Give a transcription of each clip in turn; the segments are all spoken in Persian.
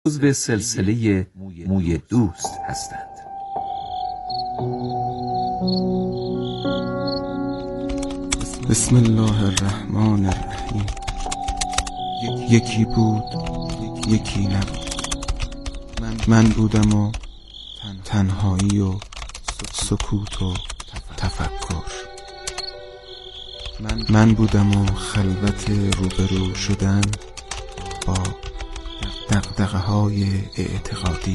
عضو سلسله موی دوست هستند. بسم الله الرحمن الرحیم. یکی بود یکی نبود، من بودم و تنهایی و سکوت و تفکر. من بودم و خلوت روبرو شدن با دغدغه‌های اعتقادی.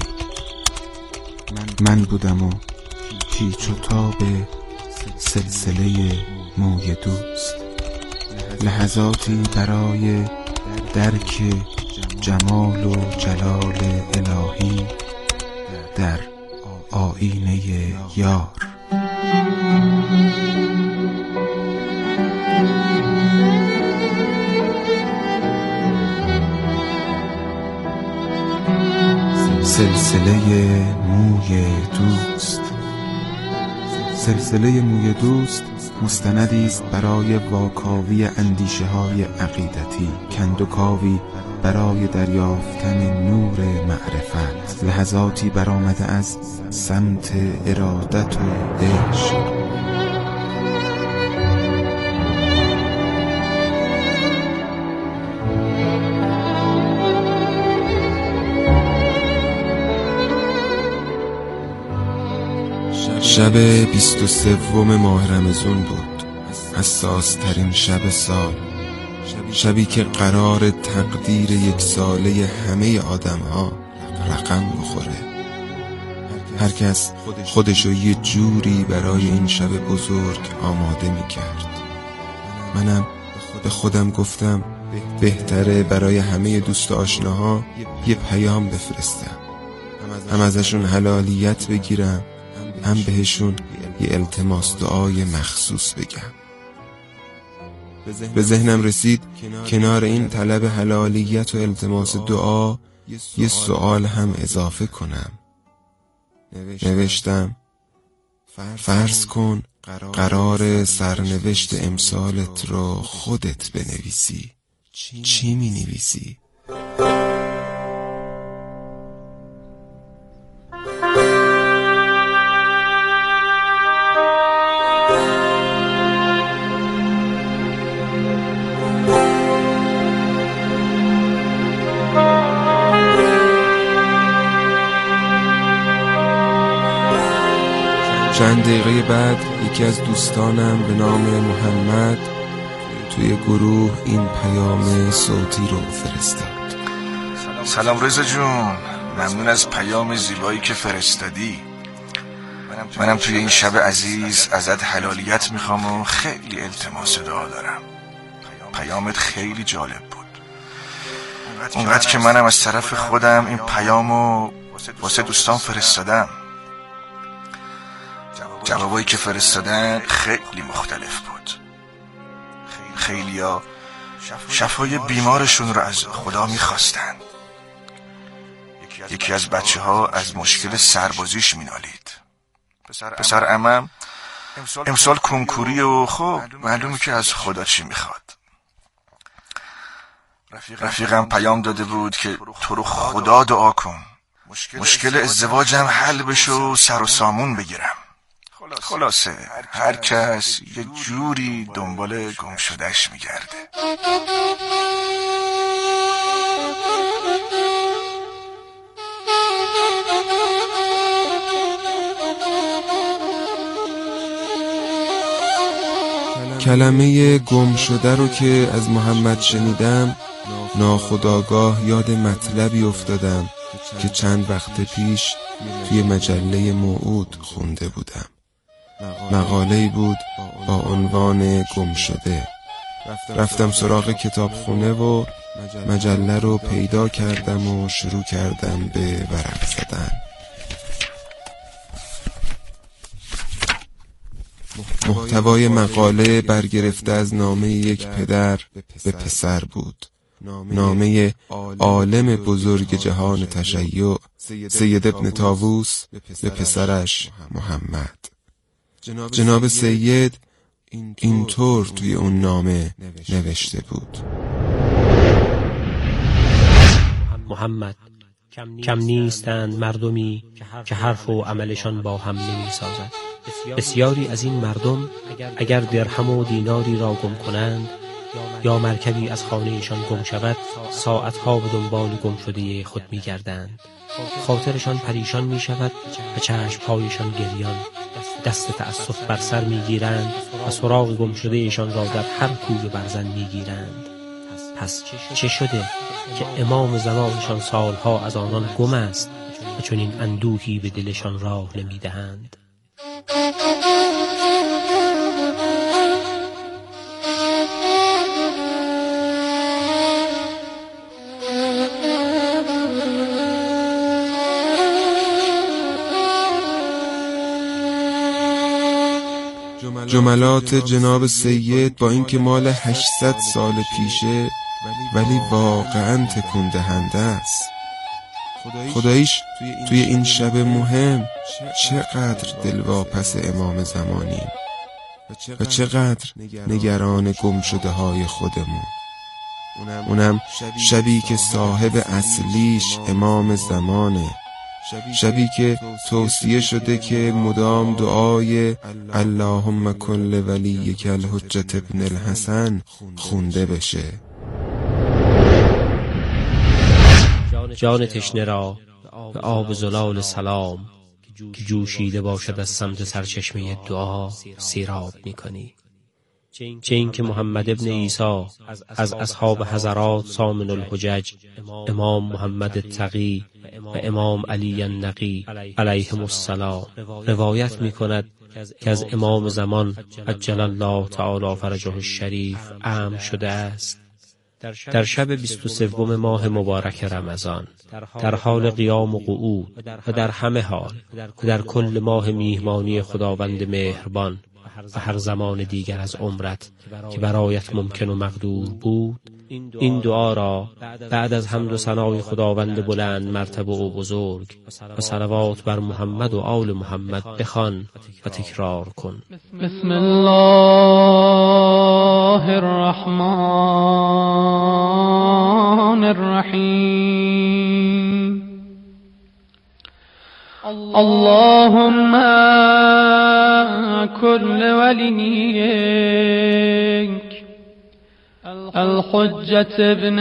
من بودم و پیچ و تاب سلسله موی دوست، لحظاتی برای درک جمال و جلال الهی در آیینه یار. سلسله موی دوست. سلسله موی دوست مستندی است برای واکاوی اندیشه‌های عقیدتی، کندوکاوی برای دریافتن نور معرفت، لحظاتی برآمده از سمت ارادت و عشق. شب 23 ماه رمضان بود، حساس ترین شب سال، شبی که قرار تقدیر یک ساله همه آدم ها رقم بخوره. هر کس خودشو یه جوری برای این شب بزرگ آماده می کرد. منم به خودم گفتم بهتره برای همه دوست آشناها یه پیام بفرستم، هم ازشون حلالیت بگیرم، هم بهشون یه التماس دعای مخصوص بگم. به ذهنم رسید کنار این طلب حلالیت و التماس دعا یه سوال هم اضافه کنم. نوشتم فرض کن قرار سرنوشت امسالت رو خودت بنویسی، چی می نویسی؟ چند دقیقه بعد یکی از دوستانم به نام محمد توی گروه این پیام صوتی رو فرستاد. سلام رضا جون، ممنون از پیام زیبایی که فرستادی. منم توی این شب عزیز ازت حلالیت میخوام و خیلی التماس دعا دارم. پیامت خیلی جالب بود، اونقدر که منم از طرف خودم این پیامو واسه دوستان فرستادم. جوابایی که فرستادن خیلی مختلف بود. خیلیا شفای بیمارشون رو از خدا میخواستن. یکی از بچه ها از مشکل سربازیش مینالید. پسر عمم امسال کنکوری و خب معلومه که از خدا چی میخواد. رفیقم پیام داده بود که تو رو خدا دعا کن، مشکل ازدواجم حل بشه و سر و سامون بگیرم. خلاصه هر کس یه جوری دنبال گم شدهش میگرده. کلمه گم شده رو که از محمد شنیدم ناخودآگاه یاد مطلبی افتادم که چند وقت پیش توی مجله موعود خونده بودم. مقاله‌ای بود با عنوان گم شده. رفتم سراغ کتابخونه و مجله رو پیدا کردم و شروع کردم به ورق زدن. محتوای مقاله برگرفته از نامه یک پدر به پسر بود، نامه عالم بزرگ جهان تشیع سید ابن طاووس به پسرش محمد. جناب سید اینطور توی اون نامه نوشته بود: محمد، کم نیستند مردمی که حرف و عملشان با هم نمی سازد. بسیاری از این مردم اگر درهم و دیناری را گم کنند یا مرکبی از خانهشان گم شود، ساعتها به دنبال گم شده خود می گردند. خاطرشان پریشان می شود و چشمهایشان گریان. دست تأسف بر سر می گیرند و سراغ گم شدهشان را در هر کوی برزن می گیرند. پس چه شده که امام زمانشان سالها از آنان گم است و چنین اندوهی به دلشان راه نمی دهند؟ جملات جناب سید با اینکه مال 800 سال پیشه ولی واقعا تکون دهنده است. خداییش توی این شب مهم چقدر دلواپس امام زمانیم و چقدر نگران گم شده های خودمون. اونم شبی که صاحب اصلیش امام زمانه، شبی که توصیه شده که مدام دعای اللهم کن ولیک الحجة ابن الحسن خونده بشه. جان تشنه را به آب زلال سلام که جوشیده باشد از سمت سرچشمه دعا سیراب می‌کنی. چه این که محمد ابن عیسی از اصحاب حضرات سامن الحجج، امام محمد التقی و امام علی النقی علیهم السلام روایت می کند که از امام زمان عجل الله تعالی فرجه الشریف امر شده است در شب 23 ماه مبارک رمضان در حال قیام و قعود و در همه حال و در کل ماه میهمانی خداوند مهربان و هر زمان دیگر از عمرت که برایت ممکن و مقدور بود، این دعا را بعد از حمد و ثنای خداوند بلند مرتبه و بزرگ و صلوات بر محمد و آل محمد بخوان و تکرار کن. بسم الله الرحمن الرحیم. اللهم كل وليك الحجة ابن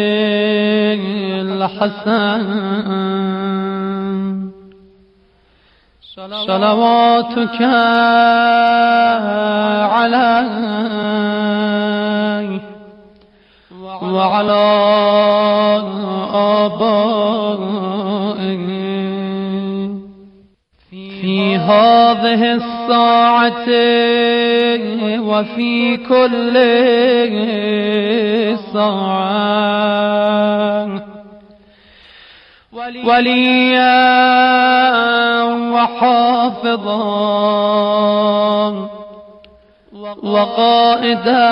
الحسن صلواتك عليه وعلى آبائه في هذه الساعة وفي كل ساعة وليا وحافظا وقائدا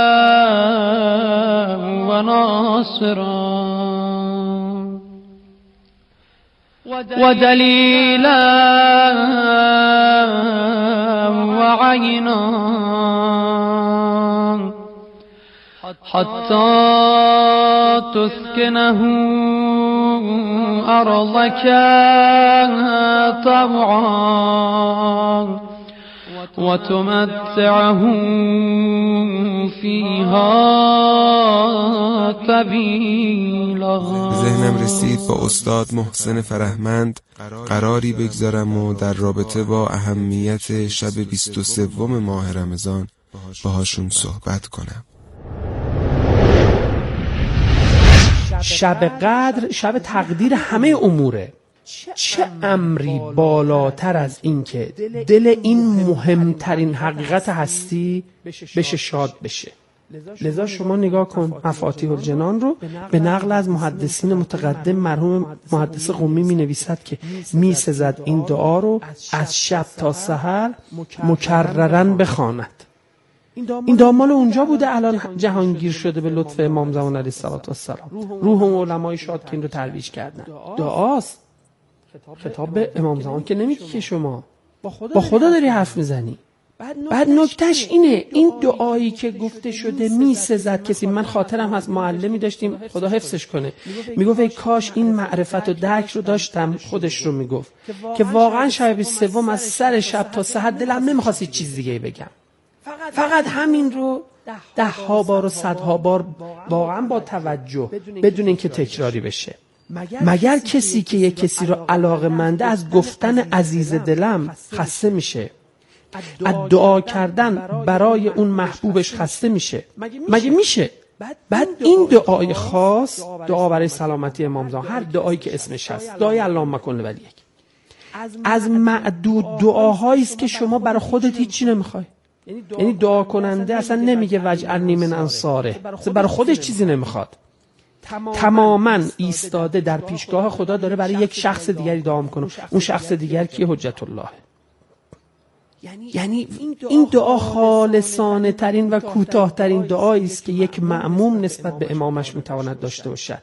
وناصرا ودليلا وعينا حتى تسكنه أرضك طوعا وتمتعه فيها طويلا. ذهنم رسید با استاد محسن فرهمند قراری بگذارم و در رابطه با اهمیت شب 23 ماه رمضان باهاشون صحبت کنم. شب قدر شب تقدیر همه اموره. چه امری بالاتر از این که دل این مهمترین حقیقت هستی بشه شاد بشه. لذا شما نگاه کن مفاتیح الجنان رو به نقل از محدثین متقدم مرحوم محدث قمی می نویسد که می سزد این دعا رو از شب تا سحر مکررن بخواند. این دامال اونجا بوده، الان جهانگیر شده به لطف امام زمان علیه السلام. روح و علمای شاد که این رو ترویج کردن. دعاست. خطاب به امام زمان که نمیگی که شما با خدا داری حرف میزنی. بعد نکتهش اینه، این دعایی که گفته شده میسزد کسی. من خاطرم از معلمی داشتیم، خدا حفظش کنه، میگفت ای کاش این معرفت و درک رو داشتم. خودش رو میگفت که واقعا شب 23 از سر شب تا سحر دلم نمیخواست هیچ چیز دیگه بگم، فقط همین رو 10 بار و 100 بار واقعا با توجه، بدون اینکه تکراری بشه. مگر کسی که یک کسی رو علاقه‌منده از گفتن عزیز دلم خسته میشه، از دعا کردن برای اون محبوبش خسته میشه؟ مگه میشه؟ بعد این دعای خاص، دعا برای سلامتی امام زمان، هر دعایی که اسمش هست، دعای اللهم کن ولیک، از معدود دعاهایی است که شما برای خودت هیچی نمیخوای. یعنی دعا کننده اصلا نمیگه وجعلنی من انصاره، برای خودش چیزی نمیخواد، تماما ایستاده در پیشگاه خدا، داره برای یک شخص دیگری دعا میکنه. اون شخص دیگر کیه؟ حجت الله. یعنی این دعا خالصانه ترین و کوتاه ترین دعایی است که یک مأموم نسبت به امامش میتواند داشته باشد.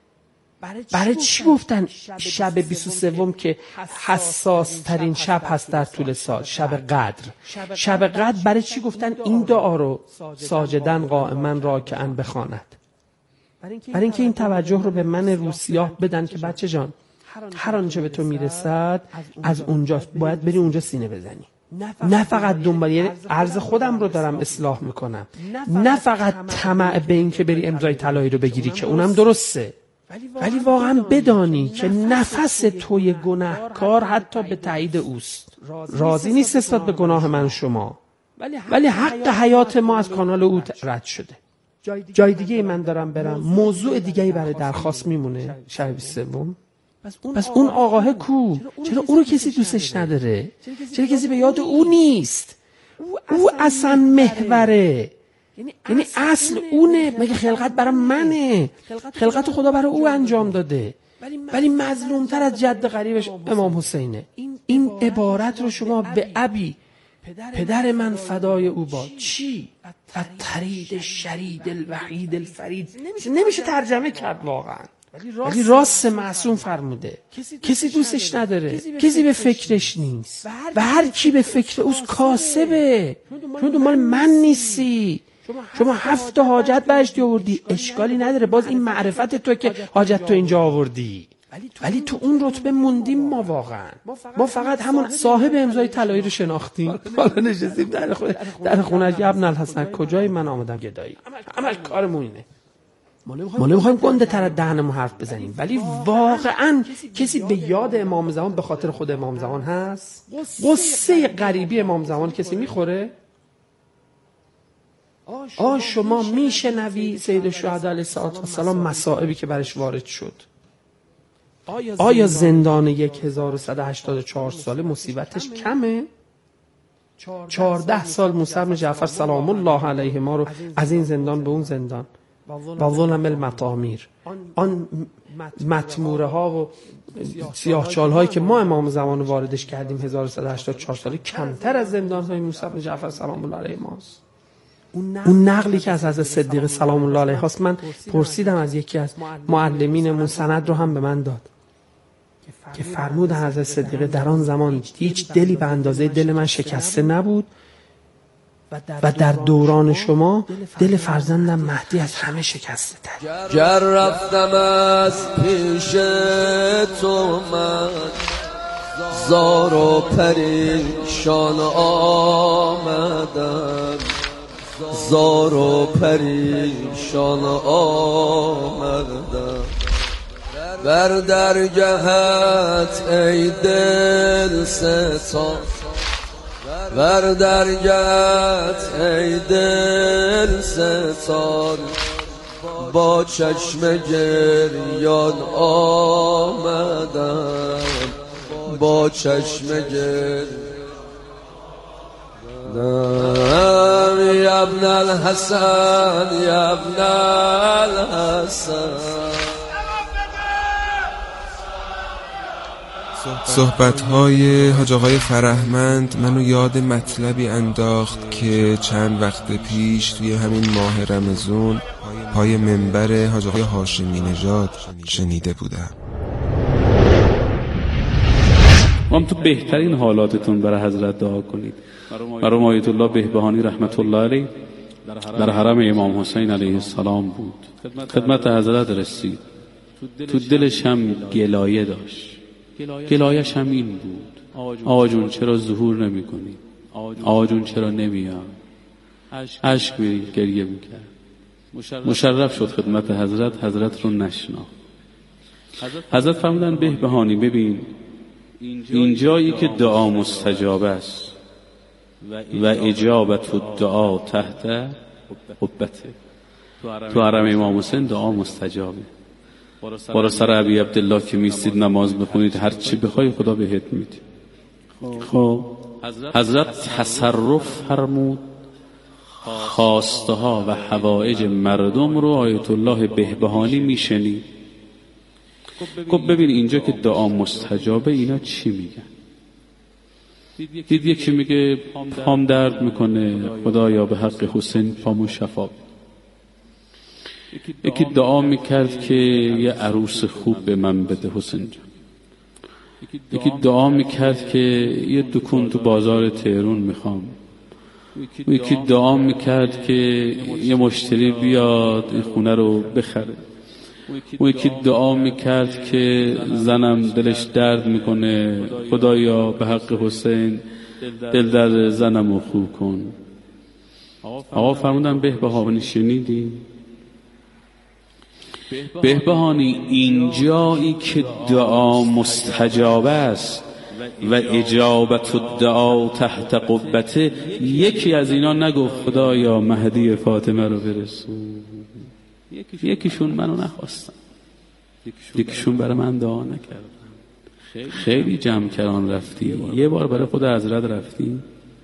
برای چی گفتن شب 23 که حساس ترین شب هست در طول سال، شب قدر؟ شب قدر برای چی گفتن این دعا رو ساجدن قائما راکعا بخواند؟ برای اینکه این توجه رو به من روسیاه بدن که بچه جان، هر آنچه به تو میرسد از اونجاست، باید بری اونجا سینه بزنی. نه فقط دنبال، یعنی عرض خودم رو دارم اصلاح میکنم، نه فقط طمع به این که بری امضای طلایی رو بگیری که اونم درسته، ولی واقعا بدانی که نفس توی گناهکار حتی به تایید اوست، راضی نیست نسبت به گناه من و شما، ولی حق حیات ما از کانال او رد شده. جای دیگه من دارم برم، موضوع دیگه‌ای برای درخواست میمونه شب 23. پس اون آقاه کو؟ چرا او رو کسی دوستش نداره؟ چرا کسی به یاد او نیست؟ او اصلا محوره، یعنی اصل اونه. مگه خلقت برای منه؟ خلقت خدا برای او انجام داده، ولی مظلومتر از جد غریبش امام حسینه. این عبارت رو شما به ابی، پدر من فدای او باد، چی؟ الطرید شرید الوحید الفرید، نمیشه ترجمه کرد واقعا، ولی راست معصوم فرموده. کسی دوستش نداره، کسی به فکرش نیست، و هر کی به فکر اوست کاسبه. چون دنبال من نیستی. شما 7 حاجت بهشتی آوردی، اشکالی نداره، باز این معرفت تو که حاجت تو اینجا آوردی، ولی تو اون رتبه موندیم. ما فقط همون صاحب امضای طلایی رو شناختیم، حالا نشستیم در خونه ابن الحسن، کجای من آمدم گدایی. عمل کارمون اینه، ما نمیخوایم گنده تر از دهنمون حرف بزنیم، ولی واقعا کسی به یاد امام زمان به خاطر خود امام زمان هست؟ قصه غریبی امام زمان کسی میخوره؟ شما میشنوی سید الشهدا علیه السلام مسائبی که برش وارد شد؟ آیا زندان 1184 ساله مصیبتش کمه؟ 14 سال موسی بن جعفر سلام الله علیه ما رو از این زندان به اون زندان، با ظلم المطامیر، آن مطموره ها و سیاهچال هایی که ما امام زمان واردش کردیم 1184 ساله، کمتر از زندان های موسی بن جعفر سلام الله علیه ماست. اون نقلی که از حضرت صدیق سلام الله علیه هاست، من پرسیدم از یکی از معلمینمون، سند رو هم به من داد که فرمود حضرت صدیق در آن زمان هیچ دلی به اندازه دل من شکسته نبود و در دوران شما دل فرزندم مهدی از همه شکسته تر. گر رفتم از پیش تو من، زار و پریشان آمدم، زار و پریشان آمدم، بر درگهت ای دل ستان، بر درگهت ای دل ستان، با چشم گریان آمدم، با چشم گریان. یا ابن الحسن، یا ابن الحسن. صحبت‌های حاج آقای فرهمند منو یاد مطلبی انداخت که چند وقت پیش توی همین ماه رمضان پای منبر حاج آقای هاشمی نژاد شنیده بودم. تو بهترین حالاتتون برای حضرت دعا کنید. مرحوم آیت الله بهبهانی رحمت الله علیه در حرم امام حسین علیه السلام بود. خدمت حضرت رسید. تو دلش هم گلایه داشت. گلایش هم این بود: آقا جون چرا ظهور نمی کنی؟ آقا جون چرا نمیاد؟ عشق می گریه میکرد. مشرف شد خدمت حضرت. حضرت رو نشناخت. حضرت فرمودن بهبهانی ببین، این جایی که دعا مستجاب است و اجابت الدعا تحت قبته. تو حرم امام حسین دعا مستجابه. بالا سر ابی عبدالله که میستید نماز بخونید، هر چی بخوای خدا بهت میده. خب حضرت تصرف فرمود خواسته ها و حوائج مردم رو آیت الله بهبهانی میشنید. خب ببین اینجا که دعا مستجابه اینا چی میگن؟ دید یکی میگه پام درد میکنه، خدایا به حق حسین پامو شفا. یکی دعا میکرد که یه عروس خوب به من بده حسین جان. یکی دعا میکرد که یه دکون تو بازار تهران میخوام. یکی دعا میکرد که یه مشتری بیاد این خونه رو بخره. یکی دعا میکرد که زنم دلش درد میکنه، خدایا به حق حسین دل درد زنم رو خوب کن. آقا فرمودن بهبهانی شنیدی؟ بهبهانی اینجایی که دعا مستجاب است و اجابت الدعا تحت قبته، یکی از اینا نگفت خدایا مهدی فاطمه رو برسون. یکیشون منو نخواستن، یکیشون برای من دعا نکردن. خیلی جمکران رفتی، یه بار برای خود حضرت رفتی؟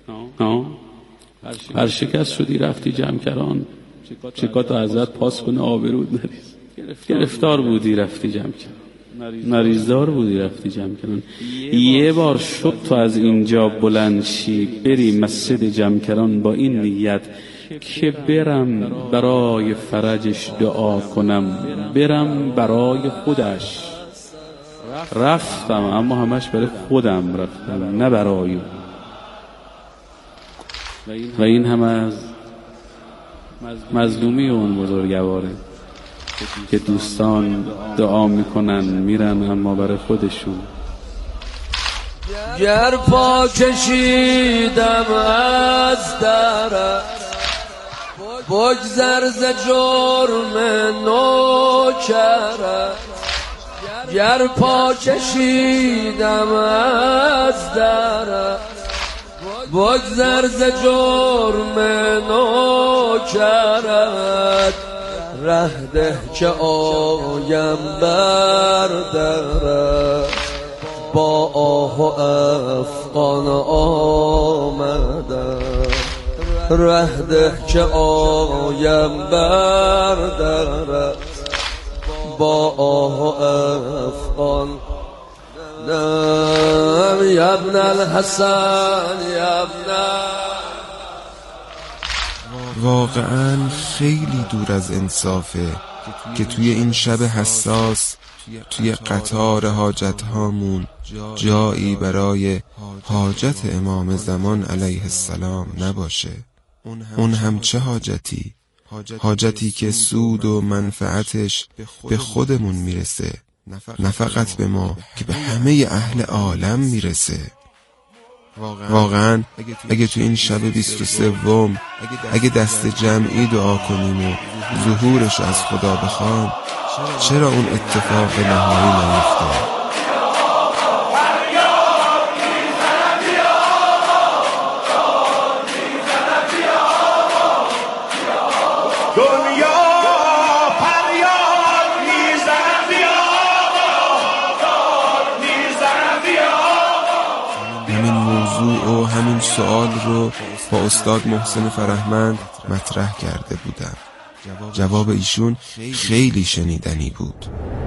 برشکست شدی رفتی جمکران، چکا تا حضرت پاس کنه آبرود نریز. گرفتار بودی رفتی جمکران، مریضدار بودی رفتی جمکران. یه بار شد تو از اینجا بلند شی بری مسجد جمکران با این نیت که برم برای فرجش دعا کنم، برم برای خودش. رفتم اما همش برای خودم رفتم، نه برای او. و این هم از مظلومی اون بزرگواره که دوستان دعا میکنن میرن اما برای خودشون. گر پا کشیدم از درت بگذر ز جرم نوکرت، گر پا کشیدم از درت بگذر ز جرم نوکرت، ره ده که آیم بر درت با آه و افغان آمدم، ره ده که آیم بر درت با آه و افغان. یا ابن الحسن یا ابن. واقعا خیلی دور از انصافه که توی این شب حساس توی قطار حاجت هامون جایی برای حاجت امام زمان علیه السلام نباشه. اون هم چه حاجتی؟ حاجتی که سود و منفعتش به خودمون میرسه، نه فقط به ما که به همه اهل عالم میرسه. واقعا اگه تو این شب 23 اگه دست جمعی دعا کنیم و ظهورش از خدا بخوام، چرا اون اتفاق نهایی نیفته؟ و همین سوال رو با استاد محسن فرهمند مطرح کرده بودم. جواب ایشون خیلی شنیدنی بود.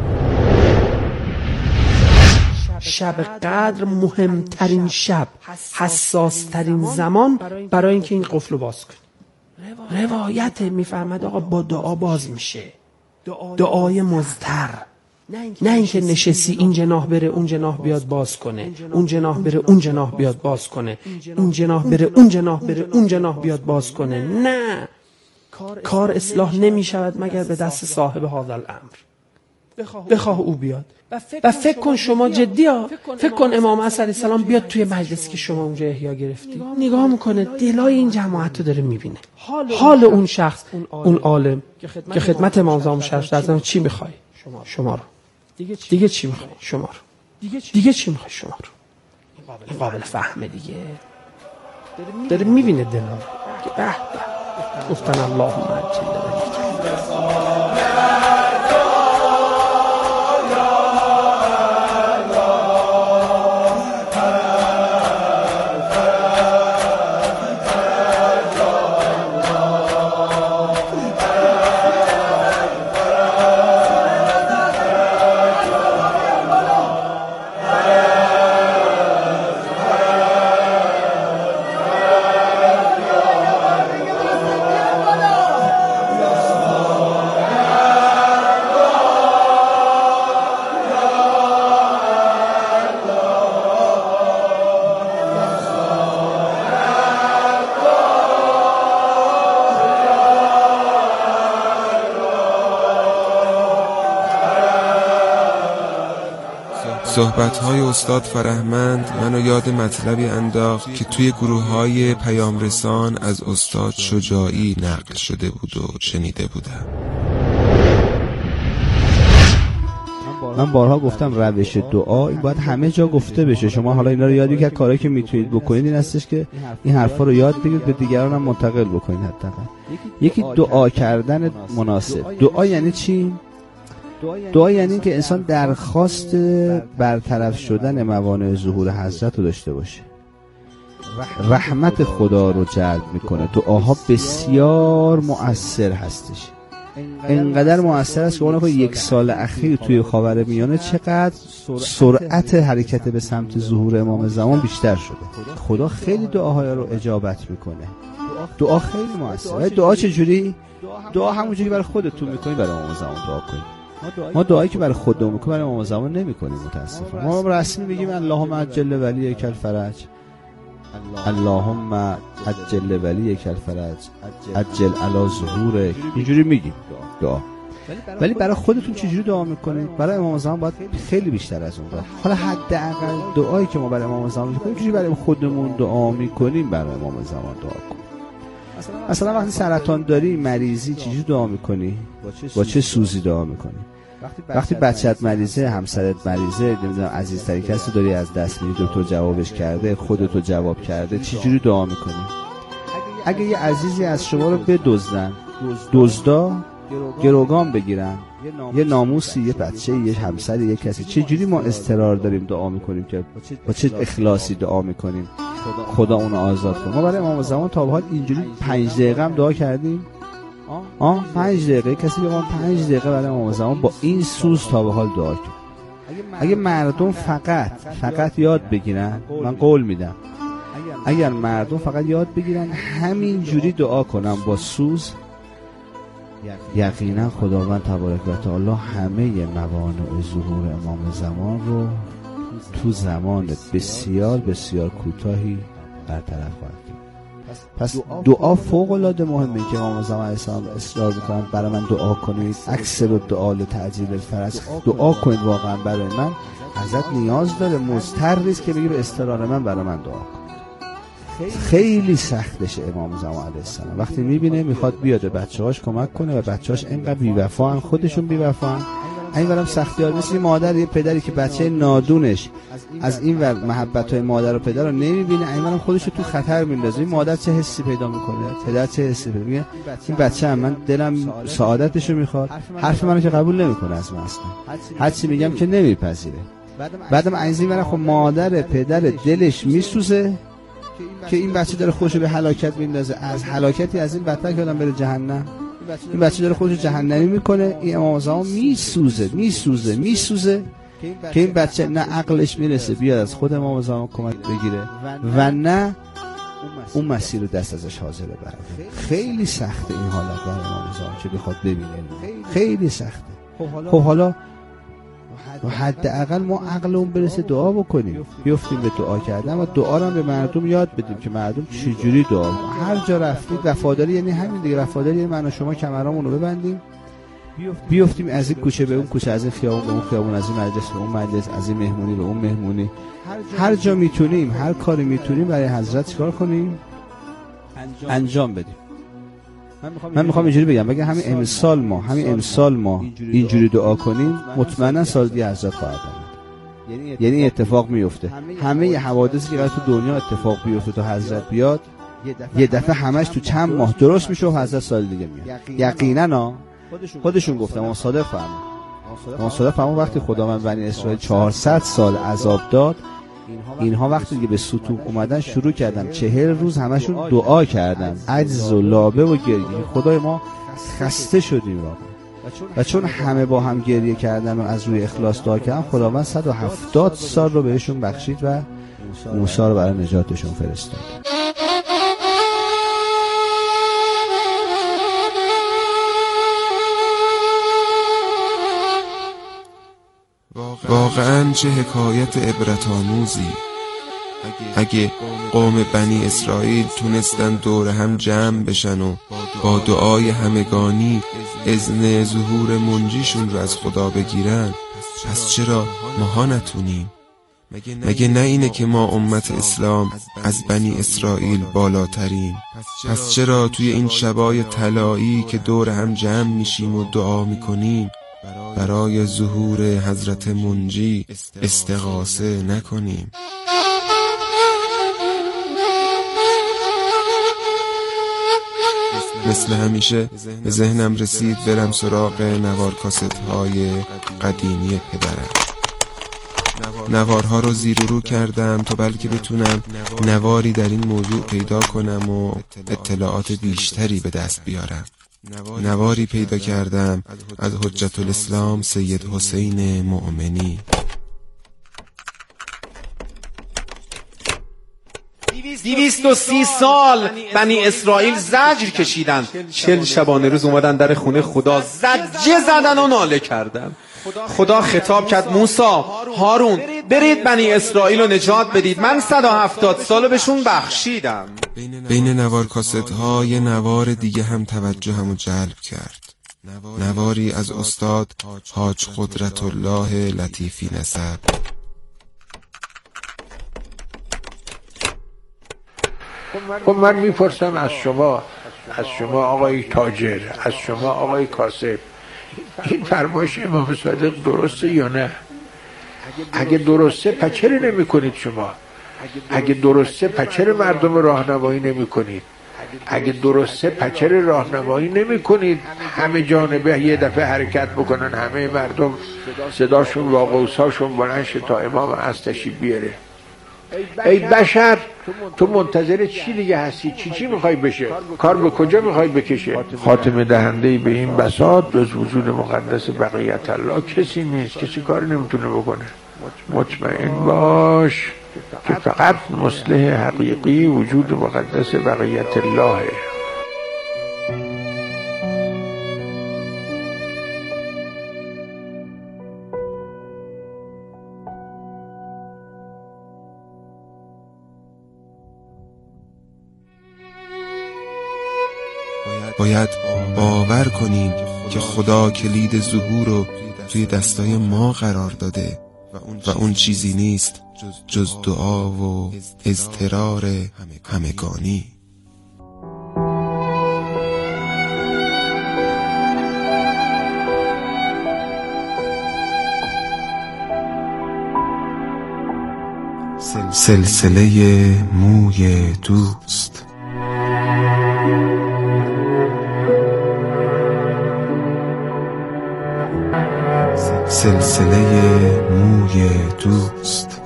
شب قدر مهمترین شب، حساسترین زمان برای اینکه این قفل رو باز کنی. روایت میفرماد آقا با دعا باز میشه. دعای مضطر، نه اینکه نشستی این جناح بره اون جناح بیاد باز کنه، اون جناح بره اون جناح بیاد باز کنه، این جناح بره اون جناح بره اون جناح بیاد باز کنه. نه، کار اصلاح نمی شود مگر به دست صاحب هذا الامر. بخواه او بیاد. و فکر کن شما جدی ها، فکر کن امام عصر علیه السلام بیاد توی مجلسی که شما اونجا احیا گرفتی، نگاه میکنه دلای این جماعت رو داره میبینه، حال اون شخص، اون عالم که خدمت امام زمان شرف درزم چی میخوای شما رو، دیگه چی میخوای شما رو، دیگه چی میخوای شما رو. این قابل فهمه دیگه، داره میبینه دلا که به به گفتن اللهم عجل ولی صحبت‌های استاد فرهمند منو یاد مطلبی انداخت که توی گروه‌های پیام رسان از استاد شجاعی نقل شده بود و شنیده بودم. من بارها گفتم روش دعا این باید همه جا گفته بشه. شما حالا اینا رو یاد بگیرید، کارهایی که میتونید بکنید این هستش که این حرفا رو یاد بگیرید، به دیگران هم منتقل بکنید. حداقل یکی دعا کردن مناسب. دعا یعنی چی؟ دعا یعنی که انسان درخواست برطرف شدن موانع ظهور حضرت رو داشته باشه، رحمت خدا رو جلب میکنه. دعاها بسیار مؤثر هستش، اینقدر مؤثر است که اون یک سال اخیر توی خاورمیانه چقدر سرعت حرکت به سمت ظهور امام زمان بیشتر شده. خدا خیلی دعاهای رو اجابت میکنه. دعا خیلی مؤثره. دعا چجوری؟ دعا همونجوری برای خودتون میکنی برای امام زمان دعا کنی. ما دعایی که برای خودمون میکنیم برای امام زمان نمیکنیم متاسفانه. ما رسمی میگیم اللهم عجل ولیک الفرج، اللهم عجل ولیک الفرج، عجل علی ظهورک. اینجوری میگیم دعا. ولی برای خودتون چجوری دعا میکنید؟ برای امام زمان باید خیلی بیشتر از اون باید. حالا حداقل دعایی که ما برای امام زمان میکنیم چجوری برای خودمون دعا میکنیم برای امام زمان دعا کنیم. مثلا وقتی سرطان داری، مریضی، چجوری دعا میکنی؟ با چه سوزی دعا میکنی؟ وقتی بچت مریضه، همسرت مریضه، نمیدونم عزیزترین کسی داری از دست میدی، دکتر جوابش کرده، خودتو جواب کرده، چجوری دعا میکنی؟ اگه یه عزیزی از شما رو بدزدن، دزدا گروگان بگیرن، یه ناموسی، یه بچه، یه همسری، یه کسی، چجوری ما اضطرار داریم دعا میکنیم که با چه اخلاصی دعا میکنیم خدا اونو آزاد کنه؟ ما برای امام زمان تا به حال اینجوری 5 دقیقه هم دعا کردیم. 5 دقیقه کسی به ما 5 دقیقه برای امام زمان با این سوز تا به حال دعا کرد. اگه مردم فقط یاد بگیرن، من قول میدم اگر مردم فقط یاد بگیرن همین جوری دعا کنن با سوز، یقینا خداوند تبارک و تعالی همه موانع ظهور امام زمان رو تو زمان بسیار بسیار کوتاهی برطرف خواهد کرد. پس دعا فوق العاده مهمه که امام زمان علیه السلام اصرار میکنن برای من دعا کنید، اکثر الدعا لتعجیل الفرج، دعا کنید واقعا برای من. حضرت نیاز داره، مضطر نیست که بگه به اصرار من برای من دعا کن. خیلی سختشه امام زمان علیه السلام وقتی میبینه میخواد بیاد به بچه‌هاش کمک کنه و بچه‌هاش اینقدر بی‌وفان، خودشون بی‌وفان. این ورم سختیار مثل مادر، یه پدری که بچه نادونش از این ور محبت‌های مادر و پدر رو نمیبینه، این ورم خودش رو تو خطر میندازه. این مادر چه حسی پیدا میکنه؟ پدر چه حسی پیدا میکنه؟ این بچه هم من دلم سعادتش رو میخواد، حرف منو که قبول نمیکنه از من اصلا، هر چی میگم که نمیپذیره. بعدم از این ورم خب مادر پدر دلش میسوزه که این بچه داره خودشو به هلاکت میندازه، از هلاکتی از این بدتر که آدم بره جهنم. این بچه داره خودشو جهنمی میکنه. این امام زمان میسوزه که این بچه نه عقلش میرسه بیاد از خود امام زمان کمک بگیره و نه اون مسیر رو دست ازش حاضره بره. خیلی سخته این حالت برای امام زمان که بخواد ببینه، خیلی سخته. خب حالا و حداقل ما عقلمون برسه دعا بکنیم، بیفتیم به دعا کردن و دعا رو به مردم یاد بدیم که مردم چجوری دعا کنن. هر جا رفتید وفاداری یعنی همین دیگه، وفاداری یعنی من و شما کمرامون رو ببندیم، بیفتیم از این کوچه به اون کوچه، از این خیابون به اون خیابون، از این مجلس به اون مجلس، از این مهمونی به اون مهمونی، هر جا میتونیم، هر کاری میتونیم برای حضرت چیکار کنیم؟ انجام بدیم. من میخوام اینجوری بگم، اگه همین امسال ما اینجوری دعا کنیم، مطمئنا سال دیگه حضرت خواهد آمد. یعنی اتفاق میفته، همه حوادثی که تو دنیا اتفاق بیفته تا حضرت بیاد، یه دفعه همش تو چند ماه درست میشه و حضرت سال دیگه میاد. یقینا خودشون گفتم، امام صادق فرمود وقتی خداوند بنی اسرائیل 400 سال عذاب داد، اینها وقتی که به ستوه اومدن شروع کردن 40 روز همشون دعا کردن، عجز و لابه و گریه. خدای ما خسته شدیم واقعا. و چون همه با هم گریه کردن و از روی اخلاص دعا کردن، خداوند 170 سال رو بهشون بخشید و موسی رو برای نجاتشون فرستاد. واقعاً چه حکایت عبرت‌آموزی. اگه قوم بنی اسرائیل تونستن دور هم جمع بشن و با دعای همگانی اذن ظهور منجیشون رو از خدا بگیرن، پس چرا ماها نتونیم؟ مگه نه اینه که ما امت اسلام از بنی اسرائیل بالاتریم؟ پس چرا توی این شبای طلایی که دور هم جمع میشیم و دعا میکنیم برای ظهور حضرت منجی استغاثه نکنیم؟ مثل همیشه به ذهنم رسید برم سراغ نوار کاست های قدیمی پدرم. نوارها رو زیر و رو کردم تا بلکه بتونم نواری در این موضوع پیدا کنم و اطلاعات بیشتری به دست بیارم. نواری پیدا کردم از حجت الاسلام سید حسین مؤمنی. 230 سال بنی اسرائیل زجر کشیدن، 40 شبانه روز اومدن در خونه خدا، زجه زدن و ناله کردن. خدا خطاب کرد موسی، هارون، برید بنی اسرائیل رو نجات بدید، من 170 سال بهشون بخشیدم. بین نوار کاست ها یه نوار دیگه هم توجهمو جلب کرد. نواری از استاد حاج قدرت الله لطیفی نسب. خب من میپرسم از شما آقای تاجر، از شما آقای کاسب، این فرمایش امام صادق درسته یا نه؟ اگه درسته پس چرا نمی کنید شما؟ اگه درسته پس چرا مردم راهنمایی نمی کنید؟ اگه درسته پس چرا راهنمایی نمی کنید همه جانبه یه دفعه حرکت بکنن، همه مردم صداشون با قوساشون بلند شه تا امام از تشریف بیاره؟ ای بشر، تو منتظر چی دیگه هستی؟ چی میخوای بشه؟ کار به کجا میخوای بکشه؟ خاتمه دهنده به این بساط جز وجود مقدس بقیت الله کسی نیست، کسی کاری نمیتونه بکنه. مطمئن باش که فقط مصلح حقیقی وجود مقدس بقیت الله. باید باور کنیم که خدا کلید ظهور رو توی دستای ما قرار داده و اون چیزی نیست جز دعا و اضطرار همگانی. سلسله موی دوست. سلسله موی دوست.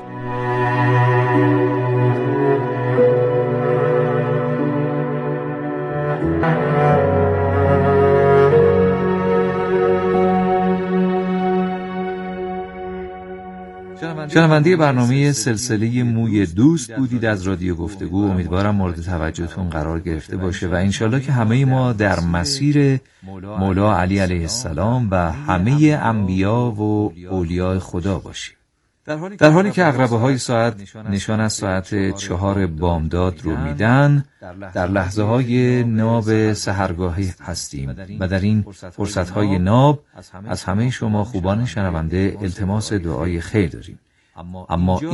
شنونده برنامه سلسله موی دوست بودید از رادیو گفتگو. امیدوارم مورد توجهتون قرار گرفته باشه و انشالله که همه ما در مسیر مولا علی علیه السلام و همه انبیا و اولیاء خدا باشیم. در حالی که عقربه‌های ساعت نشان از ساعت 4 بامداد رو میدن، در لحظه‌های ناب سحرگاهی هستیم و در این فرصت‌های ناب از همه شما خوبان شنونده التماس دعای خیر داریم. اما